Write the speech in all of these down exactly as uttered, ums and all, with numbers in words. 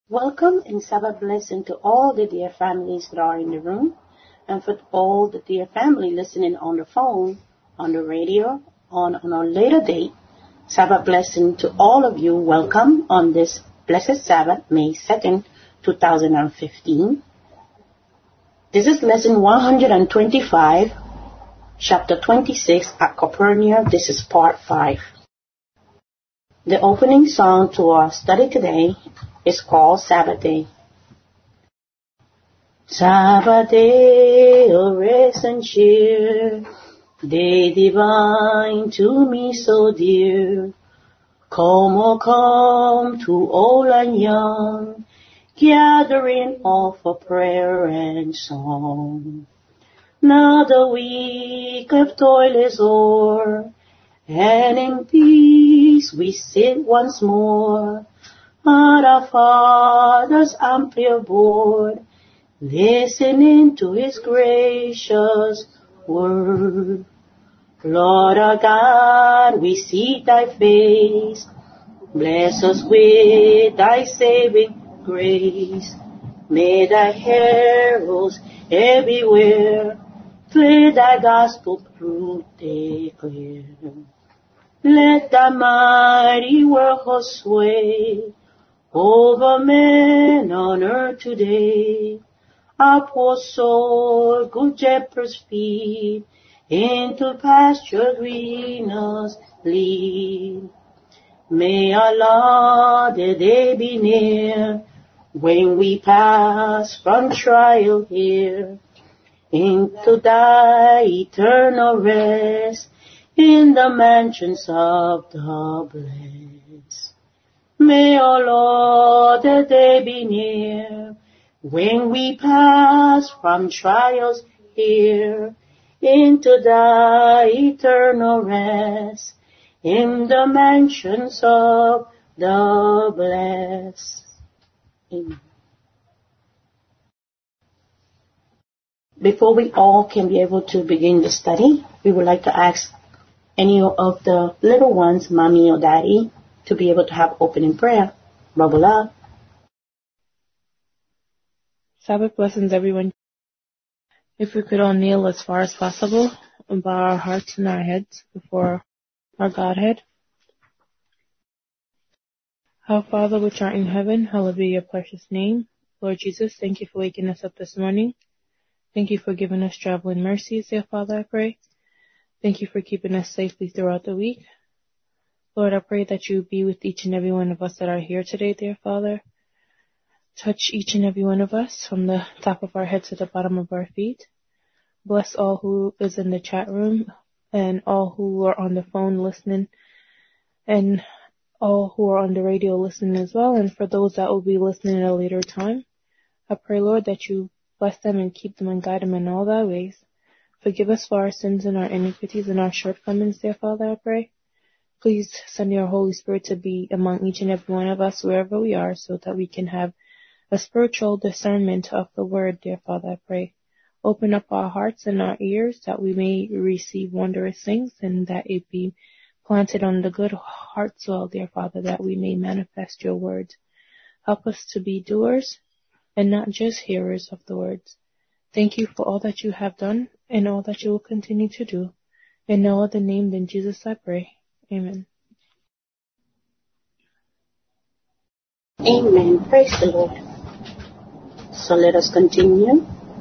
Welcome and Sabbath blessing to all the dear families that are in the room, and for all the dear family listening on the phone, on the radio, on, on a later date. Sabbath blessing to all of you. Welcome on this blessed Sabbath, May second, two thousand fifteen. This is lesson one hundred twenty-five, chapter twenty-six at Capernaum. This is part five. The opening song to our study today is called Sabbath Day. Sabbath day of rest and cheer, day divine to me so dear. Come, oh come to old and young, gathering all for prayer and song. Now the week of toil is o'er, and in peace we sit once more at our Father's ample board, listening to His gracious word. Lord our God, we seek Thy face. Bless us with Thy saving grace. May Thy heralds everywhere clear Thy gospel truth declare. Let Thy mighty word hold sway over men on earth today. Our poor soul, good shepherds feed, into pasture greeners lead. May Allah the day be near, when we pass from trial here, into Thy eternal rest, in the mansions of the blessed. May, O Lord, the day be near, when we pass from trials here, into Thy eternal rest, in the mansions of the blessed. Amen. Before we all can be able to begin the study, we would like to ask any of the little ones, mommy or daddy, to be able to have opening prayer. Babula. Sabbath blessings, everyone. If we could all kneel as far as possible and bow our hearts and our heads before our Godhead. Our Father which art in heaven, hallowed be your precious name. Lord Jesus, thank you for waking us up this morning. Thank you for giving us traveling mercies, dear Father, I pray. Thank you for keeping us safely throughout the week. Lord, I pray that you be with each and every one of us that are here today, dear Father. Touch each and every one of us from the top of our heads to the bottom of our feet. Bless all who is in the chat room and all who are on the phone listening and all who are on the radio listening as well. And for those that will be listening at a later time, I pray, Lord, that you bless them and keep them and guide them in all thy ways. Forgive us for our sins and our iniquities and our shortcomings, dear Father, I pray. Please send your Holy Spirit to be among each and every one of us wherever we are, so that we can have a spiritual discernment of the word, dear Father, I pray. Open up our hearts and our ears that we may receive wondrous things, and that it be planted on the good heart soil, dear Father, that we may manifest your words. Help us to be doers and not just hearers of the words. Thank you for all that you have done and all that you will continue to do. In no other name than Jesus I pray. Amen. Amen. Praise the Lord. So let us continue.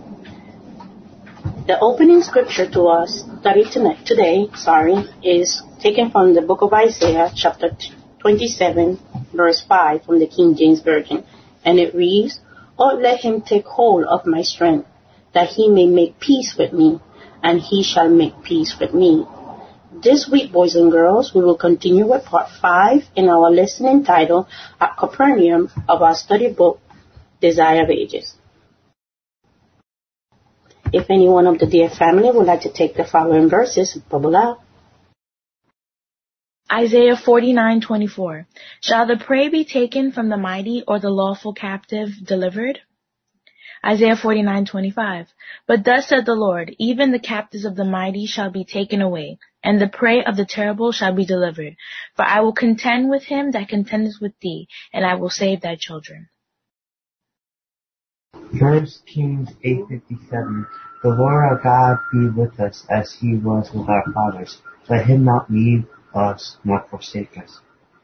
The opening scripture to our study tonight, today, sorry, is taken from the book of Isaiah, chapter twenty-seven, verse five, from the King James Version. And it reads, "Oh, let him take hold of my strength, that he may make peace with me, and he shall make peace with me." This week, boys and girls, we will continue with part five in our lesson entitled At Capernaum of our study book, Desire of Ages. If any one of the dear family would like to take the following verses, bubble out. Isaiah forty-nine twenty-four. Shall the prey be taken from the mighty, or the lawful captive delivered? Isaiah forty-nine twenty-five. But thus said the Lord, even the captives of the mighty shall be taken away, and the prey of the terrible shall be delivered. For I will contend with him that contendeth with thee, and I will save thy children. First Kings eight fifty-seven. The Lord our God be with us as he was with our fathers. Let him not leave us nor forsake us.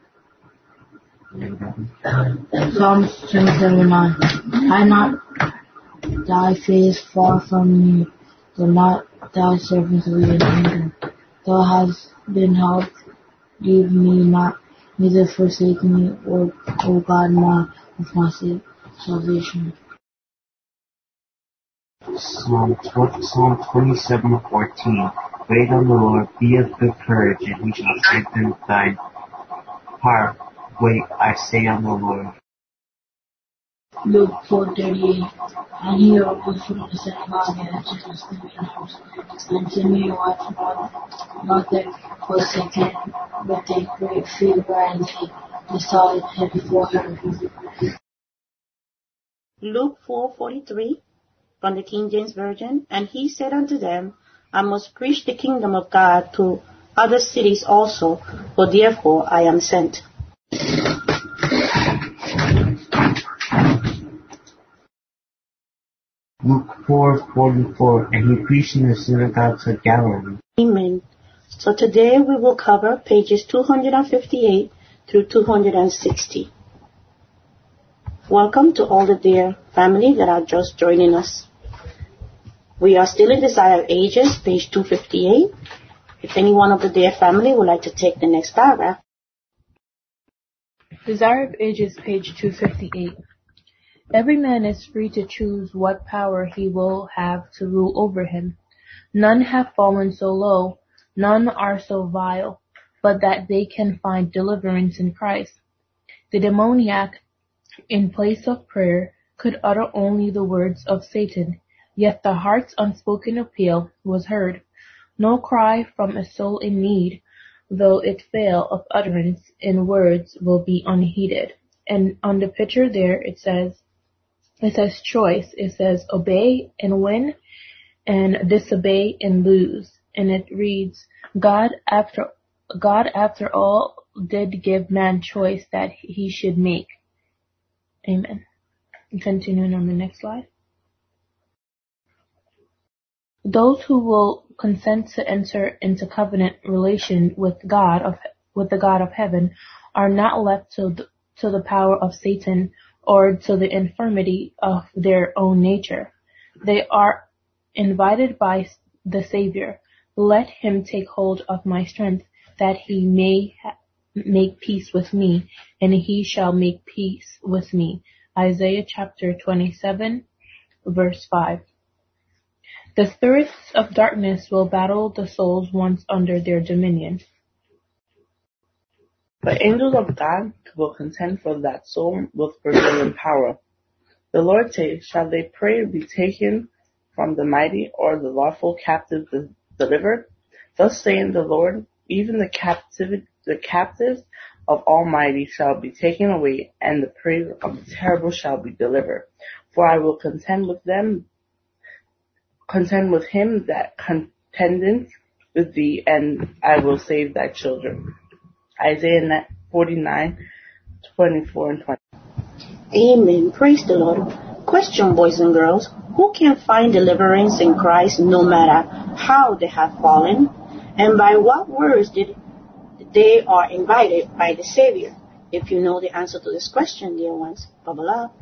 Psalms twenty-seven nine. Hide not thy face far from me, do not thy servants away in anger. Thou hast been helped, leave me not, neither forsake me, O, o God, my of my salvation. Psalm, Psalm twenty-seven fourteen. Wait on the Lord, be of good courage, and he shall strengthen thine heart. Wait, I say, on the Lord. Luke four thirty-eight. And he arose from the synagogue and entered the sleeping house. And Simeon watched not that forsake him with a great fever, and they besought him for her. Luke four forty-three from the King James Version. And he said unto them, I must preach the kingdom of God to other cities also, for therefore I am sent. Luke four forty-four. And he preached in the synagogues of Galilee. Amen. So today we will cover pages two fifty-eight through two sixty. Welcome to all the dear family that are just joining us. We are still in Desire of Ages, page two fifty-eight. If any one of the dear family would like to take the next paragraph. Desire of Ages, page two fifty-eight. Every man is free to choose what power he will have to rule over him. None have fallen so low, none are so vile, but that they can find deliverance in Christ. The demoniac, in place of prayer, could utter only the words of Satan, yet the heart's unspoken appeal was heard. No cry from a soul in need, though it fail of utterance in words, will be unheeded. And on the picture there it says, It says choice, it says obey and win, and disobey and lose. And it reads, God after God after all did give man choice that he should make. Amen. Continuing on the next slide. Those who will consent to enter into covenant relation with God of with the God of heaven are not left to the, to the power of Satan or to the infirmity of their own nature. They are invited by the Savior. Let him take hold of my strength, that he may ha- make peace with me, and he shall make peace with me. Isaiah chapter twenty-seven, verse five. The spirits of darkness will battle the souls once under their dominion. The angels of God will contend for that soul with prevailing power. The Lord says, shall they prey be taken from the mighty, or the lawful captive delivered? Thus saying the Lord, even the captivity, the captives of Almighty shall be taken away, and the prey of the terrible shall be delivered. For I will contend with them, contend with him that contendeth with thee, and I will save thy children. Isaiah forty-nine, twenty-four and twenty. Amen. Praise the Lord. Question, boys and girls. Who can find deliverance in Christ no matter how they have fallen? And by what words did they are invited by the Savior? If you know the answer to this question, dear ones, bubble up.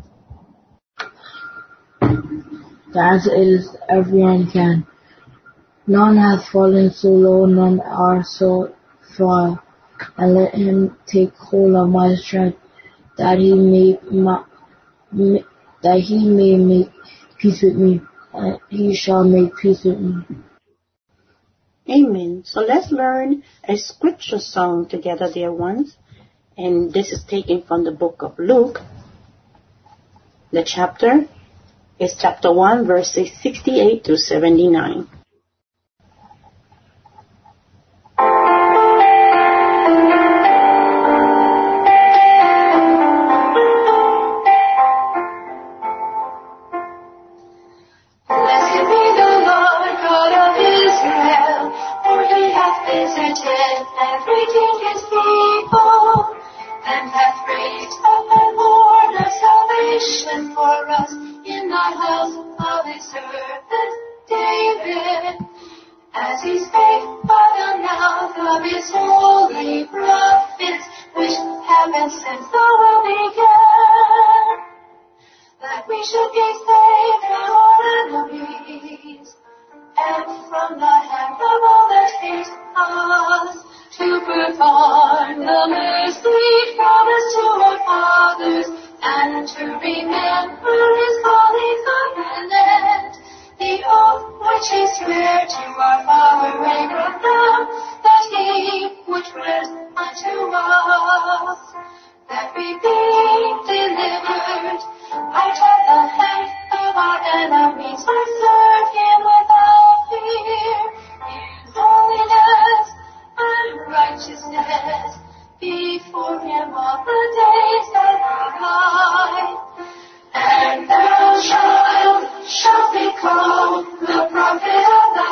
The answer is everyone can. None has fallen so low, none are so far. And let him take hold of my strength, that he may ma- that he may make peace with me, and he shall make peace with me. Amen. So let's learn a scripture song together, dear ones. And this is taken from the book of Luke. The chapter is chapter one, verses sixty-eight to seventy-nine. For us in our should be saved from our enemies, and from the hand of all that hate us, to perform the mercy promised to our fathers, and to remember his holy covenant, the oath which he sware to our father Abraham, that he would grant unto us, that we be delivered out of the hand of our enemies, and serve him without fear, in holiness and righteousness, before him all the days that are life. And thou shalt, shalt be called the prophet of the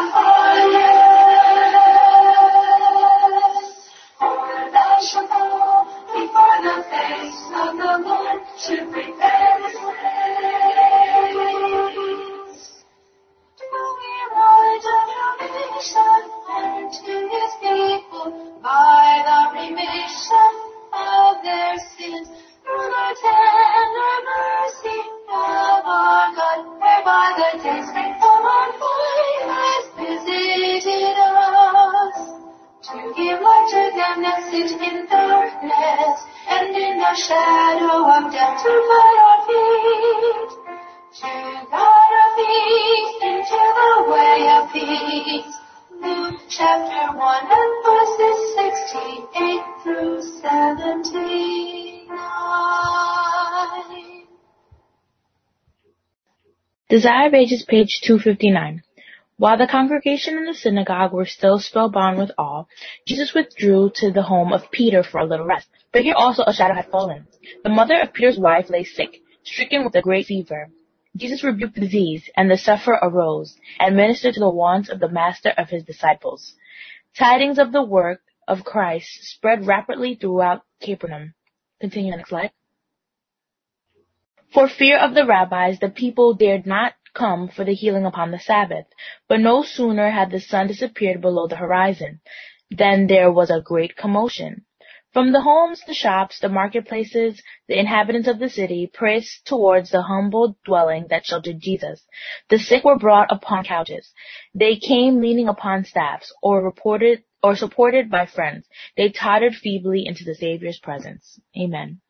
highest. For thou shalt go before the face of the Lord to prepare his ways, to give knowledge of salvation unto his people by the remission of their sins, through the tender mercy of our God, whereby the day spring from on high has visited us, to give light to them that sit in darkness, and in the shadow of death to guide our feet, to guide our feet into the way of peace. Luke chapter one and verses sixty-eight through seventy-nine. Desire of Ages, page two fifty-nine. While the congregation in the synagogue were still spellbound with awe, Jesus withdrew to the home of Peter for a little rest. But here also a shadow had fallen. The mother of Peter's wife lay sick, stricken with a great fever. Jesus rebuked the disease, and the sufferer arose, and ministered to the wants of the master of his disciples. Tidings of the work of Christ spread rapidly throughout Capernaum. Continue the next slide. For fear of the rabbis, the people dared not come for the healing upon the Sabbath. But no sooner had the sun disappeared below the horizon than there was a great commotion. From the homes, the shops, the marketplaces, the inhabitants of the city pressed towards the humble dwelling that sheltered Jesus. The sick were brought upon couches. They came leaning upon staffs, or reported or supported by friends. They tottered feebly into the Savior's presence. Amen.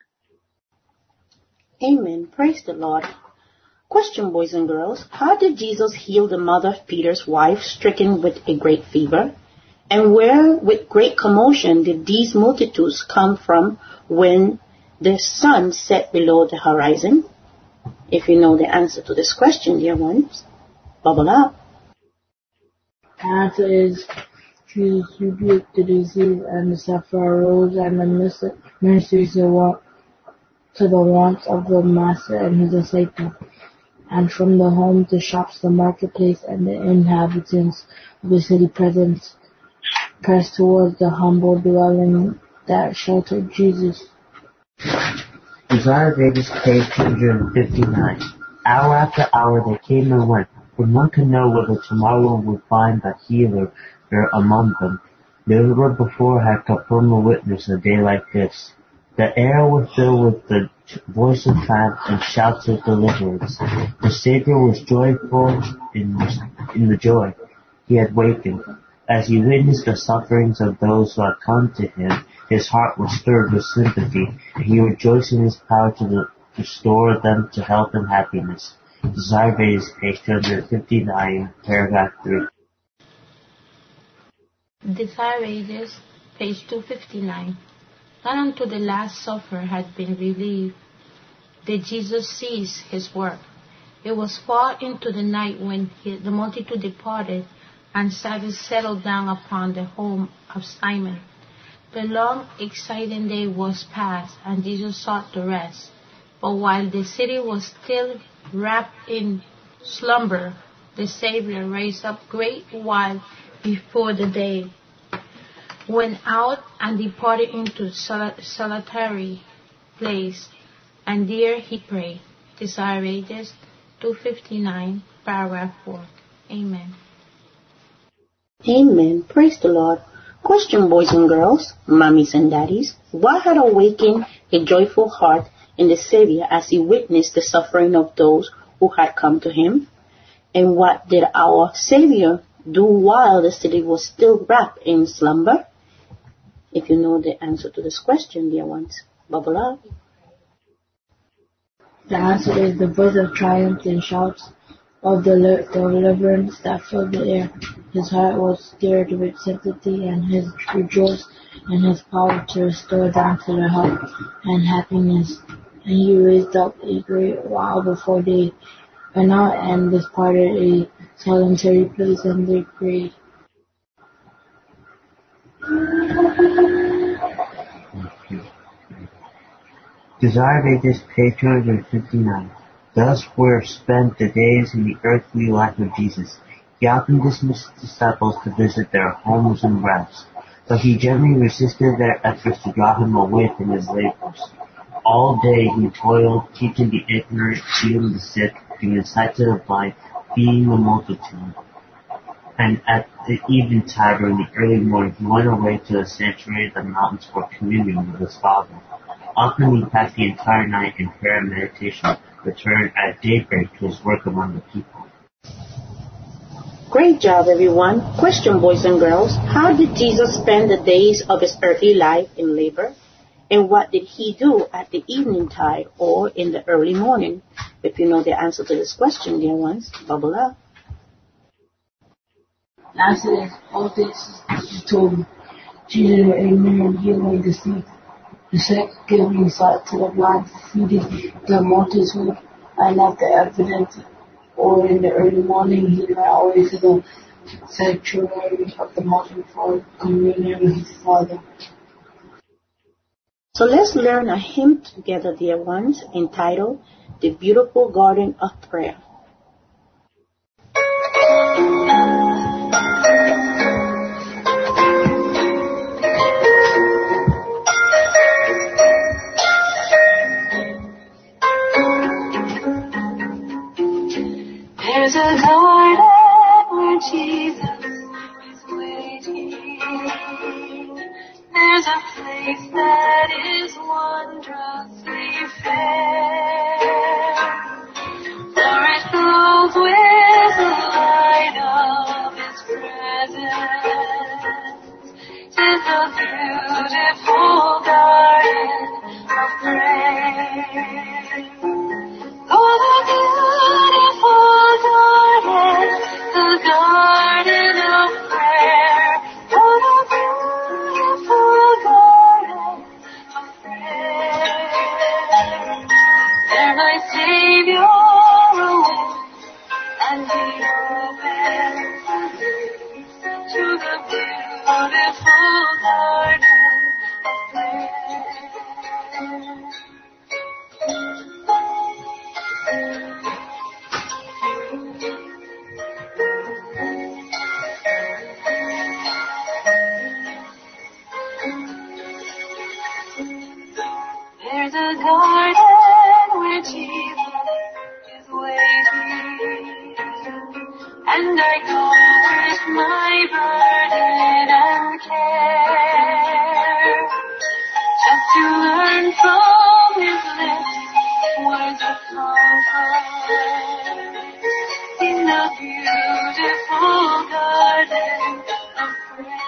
Amen. Praise the Lord. Question, boys and girls. How did Jesus heal the mother of Peter's wife stricken with a great fever? And where, with great commotion, did these multitudes come from when the sun set below the horizon? If you know the answer to this question, dear ones, bubble up. The answer is Jesus rebuked the disease, and the sufferer arose, and the ministered to the wants of the master and his disciples. And from the homes, the shops, the marketplace, and the inhabitants of the city presence pressed towards the humble dwelling that sheltered Jesus. Desire of Ages, page two hundred fifty-nine. Hour after hour they came and went, for none could know whether tomorrow would find the healer among them. Never before had Capernaum witnessed a day like this. The air was filled with the voice of triumph and shouts of deliverance. The Savior was joyful in, in the joy he had wakened. As he witnessed the sufferings of those who had come to him, his heart was stirred with sympathy, and he rejoiced in his power to the, restore them to health and happiness. Desire of Ages, page two hundred fifty-nine, paragraph three. Desire of Ages, page two fifty-nine. Not until the last sufferer had been relieved did Jesus cease his work. It was far into the night when he, the multitude departed, and Sabbath settled down upon the home of Simon. The long, exciting day was past, and Jesus sought to rest. But while the city was still wrapped in slumber, the Savior raised up great while before the day, went out and departed into sol- solitary place, and there he prayed. Desire of Ages, two fifty-nine, paragraph four. Amen. Amen. Praise the Lord. Question, boys and girls, mommies and daddies. What had awakened a joyful heart in the Savior as he witnessed the suffering of those who had come to him? And what did our Savior do while the city was still wrapped in slumber? If you know the answer to this question, dear ones, bubble up. The answer is the voice of triumph and shouts of the deliverance that filled the air. His heart was stirred with sympathy, and he rejoiced in his power to restore them to their health and happiness. And he raised up a great while before they went out and departed a solitary place, and they prayed. Desire Ages, page two hundred fifty-nine. Thus were spent the days in the earthly life of Jesus. He often dismissed his disciples to visit their homes and rest, but he gently resisted their efforts to draw him away from his labors. All day he toiled, teaching the ignorant, healing the sick, giving the sight to the blind, feeding the multitude. And at the eventide or in the early morning he went away to the sanctuary of the mountains for communion with his Father. Often he passed the entire night in prayer and meditation, returned at daybreak to his work among the people. Great job, everyone. Question, boys and girls. How did Jesus spend the days of his earthly life in labor? And what did he do at the evening tide or in the early morning? If you know the answer to this question, dear ones, bubble up. The answer is all this he told me. Jesus was ignorant, healing the sick, the sick, giving sight to the blind, feeding the multitude, and at the evidence or in the early morning he went away to the sanctuary of the mountain for communion with his Father. So let's learn a hymn together, dear ones, entitled The Beautiful Garden of Prayer. There's a garden where Jesus is waiting. There's a place that is wondrously fair. For it glows with the light of His presence. 'Tis a beautiful garden of prayer. Oh, the beautiful garden, the garden of prayer. Oh, the beautiful garden of prayer. There my Savior awaits, and He opens the gates to the beautiful garden of prayer. There's a garden where Jesus is waiting, and I go with my burden and care, just to learn from His lips words of comfort in the beautiful garden of prayer.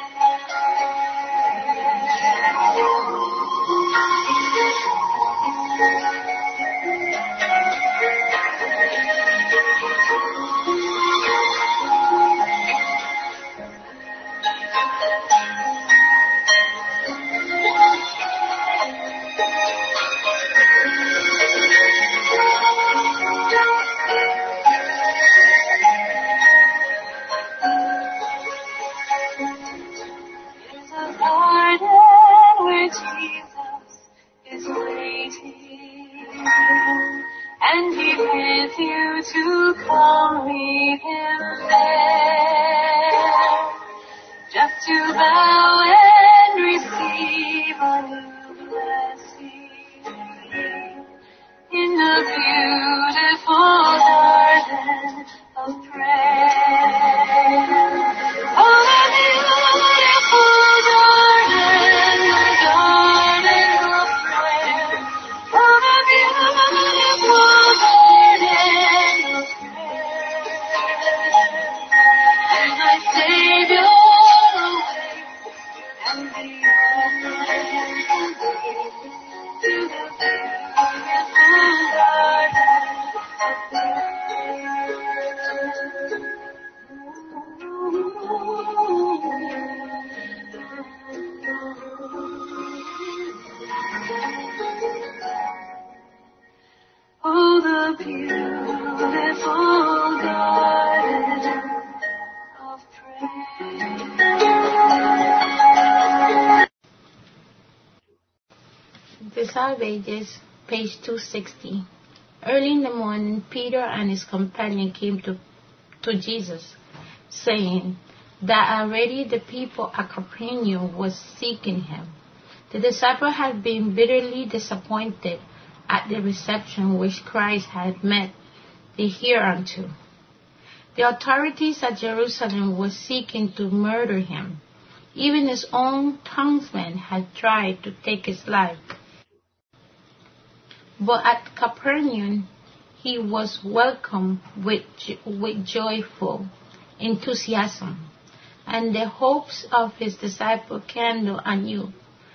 There's a garden where Jesus is waiting, and He bids you to come meet Him there, just to bow and receive a new blessing in the beautiful garden of prayer. Oh, the beautiful garden, the garden of prayer. Oh, the beautiful a beautiful garden of praise. The Salvages, page two sixty. Early in the morning, Peter and his companion came to, to Jesus, saying that already the people at Capernaum was seeking him. The disciples had been bitterly disappointed at the reception which Christ had met the hereunto. The authorities at Jerusalem were seeking to murder him. Even his own townsmen had tried to take his life. But at Capernaum, he was welcomed with, with joyful enthusiasm, and the hopes of his disciples kindled anew.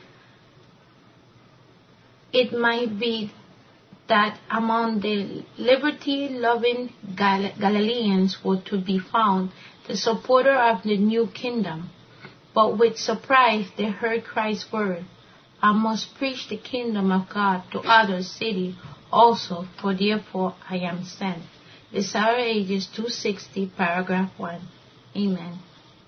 It might be that among the liberty-loving Gal- Galileans were to be found the supporter of the new kingdom. But with surprise they heard Christ's word, "I must preach the kingdom of God to other cities also, for therefore I am sent." The Salvages two sixty, paragraph one. Amen.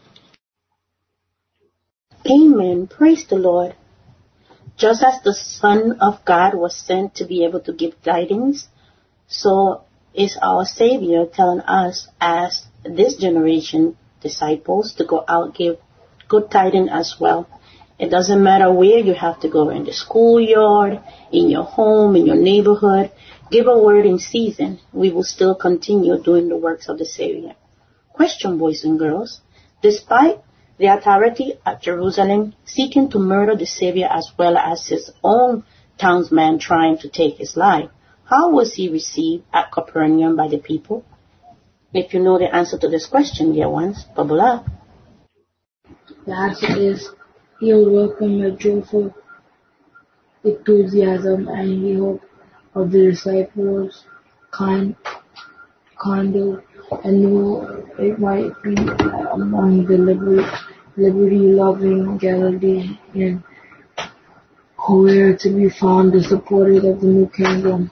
Amen. Praise the Lord. Just as the Son of God was sent to be able to give guidance, so is our Savior telling us as this generation disciples to go out give good tidings as well. It doesn't matter where you have to go, in the schoolyard, in your home, in your neighborhood. Give a word in season. We will still continue doing the works of the Savior. Question, boys and girls. Despite the authority at Jerusalem seeking to murder the Savior as well as his own townsmen trying to take his life, how was he received at Capernaum by the people? If you know the answer to this question, dear ones, bubble up. The answer is, he will welcome with joyful enthusiasm, and he hoped of the disciples kind, kindle, and knew it might be among the liberty, liberty-loving Galileans who were to be found the supporters of the new kingdom.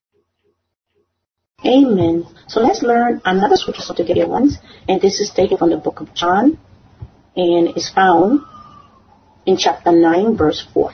Amen. So let's learn another scripture together once, and this is taken from the book of John, and is found in chapter nine, verse four.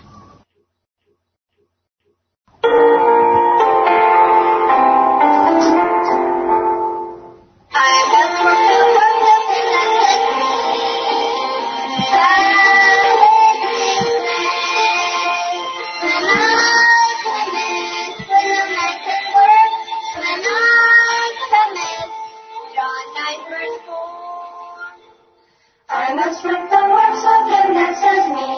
I must work the works of him that sent me,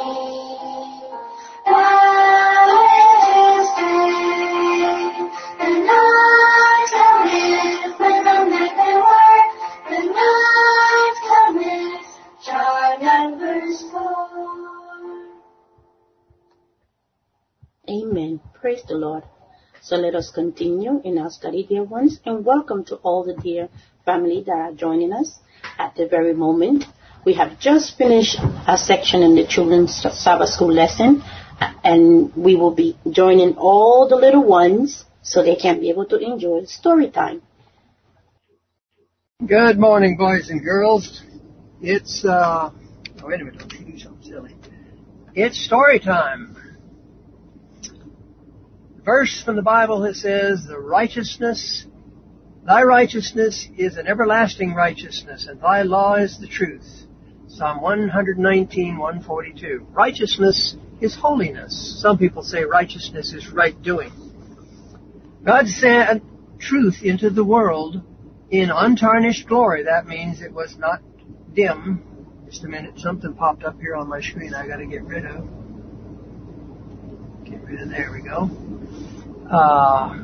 while it is day. The night cometh when the night can work. The night cometh. John nine verse four. Amen. Praise the Lord. So let us continue in our study, dear ones, and welcome to all the dear family that are joining us at the very moment. We have just finished a section in the children's Sabbath school lesson, and we will be joining all the little ones so they can be able to enjoy story time. Good morning, boys and girls. It's, uh, oh, wait a minute, let me do something silly. It's story time. Verse from the Bible that says, the righteousness, thy righteousness is an everlasting righteousness, and thy law is the truth. Psalm one nineteen, one forty-two. Righteousness is holiness. Some people say righteousness is right doing. God sent truth into the world in untarnished glory. That means it was not dim. Just a minute, something popped up here on my screen I got to get rid of. Get rid of, there we go. Uh,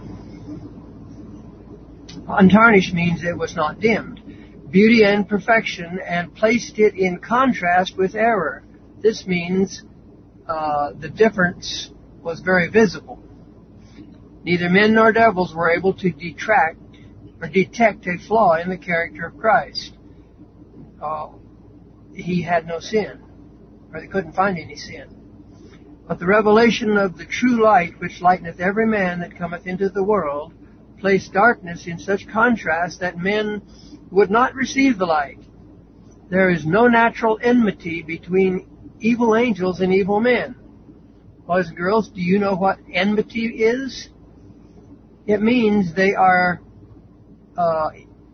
untarnished means it was not dimmed. Beauty and perfection, and placed it in contrast with error. This means uh, the difference was very visible. Neither men nor devils were able to detract or detect a flaw in the character of Christ. Uh, he had no sin, or they couldn't find any sin. But the revelation of the true light, which lighteneth every man that cometh into the world, placed darkness in such contrast that men would not receive the light. There is no natural enmity between evil angels and evil men. Boys and girls, do you know what enmity is? It means they are uh,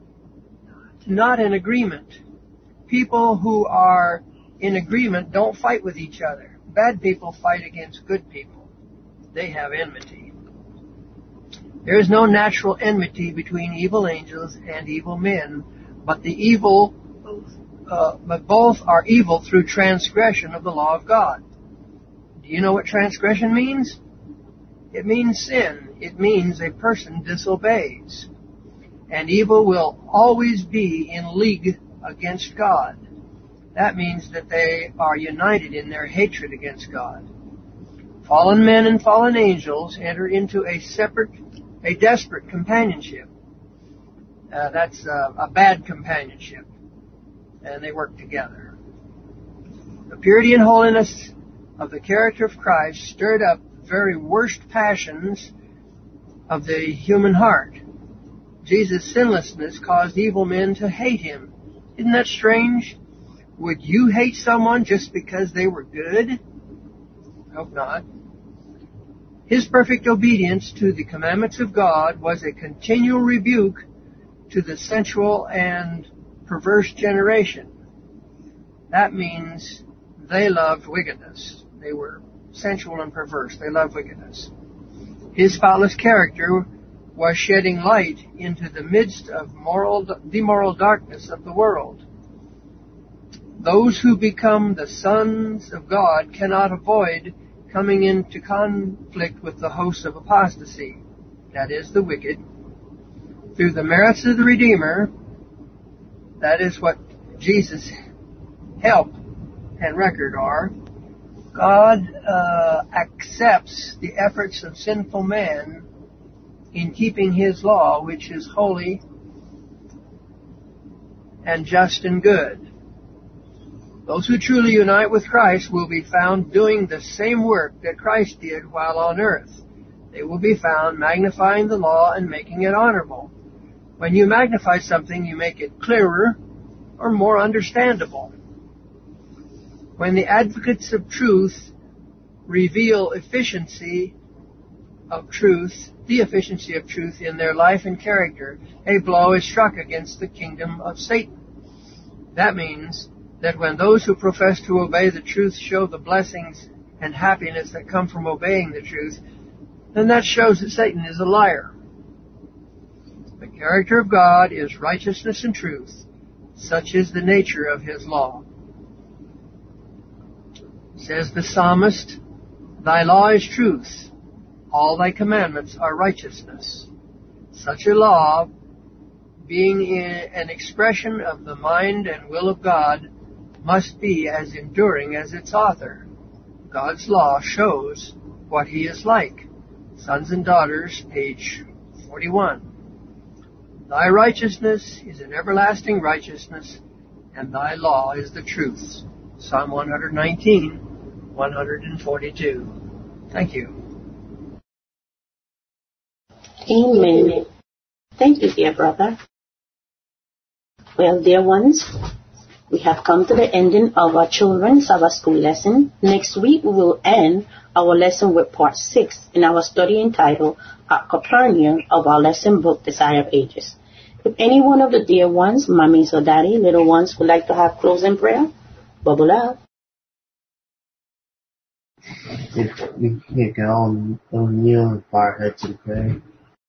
not in agreement. People who are in agreement don't fight with each other. Bad people fight against good people. They have enmity. There is no natural enmity between evil angels and evil men, but the evil, uh, but both are evil through transgression of the law of God. Do you know what transgression means? It means sin. It means a person disobeys. And evil will always be in league against God. That means that they are united in their hatred against God. Fallen men and fallen angels enter into a separate, a desperate companionship. Uh, that's uh, a bad companionship. And they work together. The purity and holiness of the character of Christ stirred up the very worst passions of the human heart. Jesus' sinlessness caused evil men to hate him. Isn't that strange? Would you hate someone just because they were good? Hope not. His perfect obedience to the commandments of God was a continual rebuke to the sensual and perverse generation. That means they loved wickedness. They were sensual and perverse. They loved wickedness. His faultless character was shedding light into the midst of moral, the moral darkness of the world. Those who become the sons of God cannot avoid coming into conflict with the hosts of apostasy, that is, the wicked. Through the merits of the Redeemer, that is what Jesus' help and record are, God uh, accepts the efforts of sinful man in keeping His law, which is holy and just and good. Those who truly unite with Christ will be found doing the same work that Christ did while on earth. They will be found magnifying the law and making it honorable. When you magnify something, you make it clearer or more understandable. When the advocates of truth reveal efficiency of truth, the efficiency of truth in their life and character, a blow is struck against the kingdom of Satan. That means that when those who profess to obey the truth show the blessings and happiness that come from obeying the truth, then that shows that Satan is a liar. The character of God is righteousness and truth. Such is the nature of His law. Says the psalmist, "Thy law is truth. All Thy commandments are righteousness." Such a law, being an expression of the mind and will of God, must be as enduring as its author. God's law shows what He is like. Sons and Daughters, page forty-one. Thy righteousness is an everlasting righteousness, and Thy law is the truth. Psalm one nineteen, one forty-two. Thank you. Amen. Thank you, dear brother. Well, dear ones, we have come to the ending of our children's Sabbath school lesson. Next week we will end our lesson with part six in our study entitled At Capernaum of our lesson book, Desire of Ages. If any one of the dear ones, mummies or daddy, little ones, would like to have closing prayer, bubble out. If we can all, all kneel and bow our heads in prayer.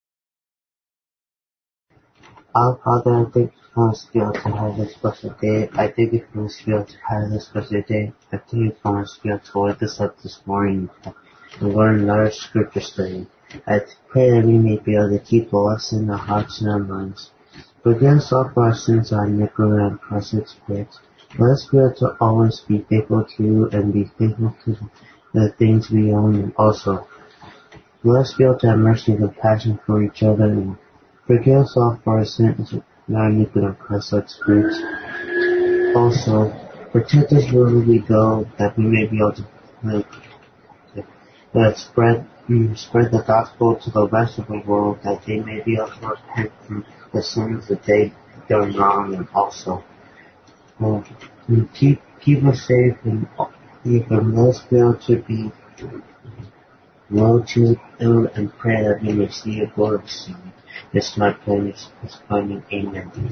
Our Father, I thank you for us to be able to have this blessed day. I thank you for us to be able to have this blessed day. I thank you for us to be able to wake us up this morning and learn our scripture study. I pray that we may be able to keep the lesson in our hearts and our minds. Forgive us all for our sins, our iniquity, and crossed spirits. Let us be able to always be faithful to you and be faithful to the things we own also. Let us be able to have mercy and compassion for each other, and forgive us all for our sins and our iniquity and crossed spirits. Also, protect us wherever we go, that we may be able to, like, to uh, spread You spread the gospel to the rest of the world that they may be able to repent from the sins that they've done wrong and also. Uh, and keep, keep us safe and even those feel to be low to ill and pray that we may see a glory soon. This my prayer is coming. Amen.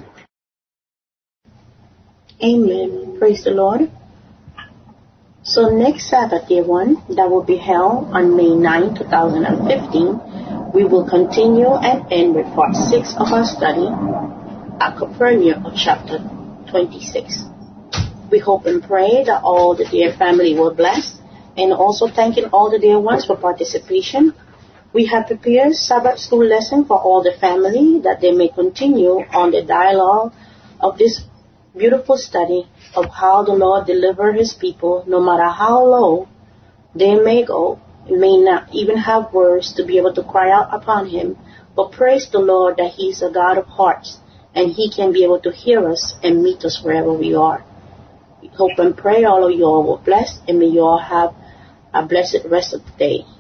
Amen. Praise the Lord. So next Sabbath, dear one, that will be held on May ninth, twenty fifteen, we will continue and end with part six of our study, a Capernaum of chapter twenty-six. We hope and pray that all the dear family were blessed, and also thanking all the dear ones for participation. We have prepared Sabbath school lesson for all the family that they may continue on the dialogue of this beautiful study of how the Lord delivered his people, no matter how low they may go, may not even have words to be able to cry out upon him, but praise the Lord that he's a God of hearts, and he can be able to hear us and meet us wherever we are. We hope and pray all of you all were blessed, and may you all have a blessed rest of the day.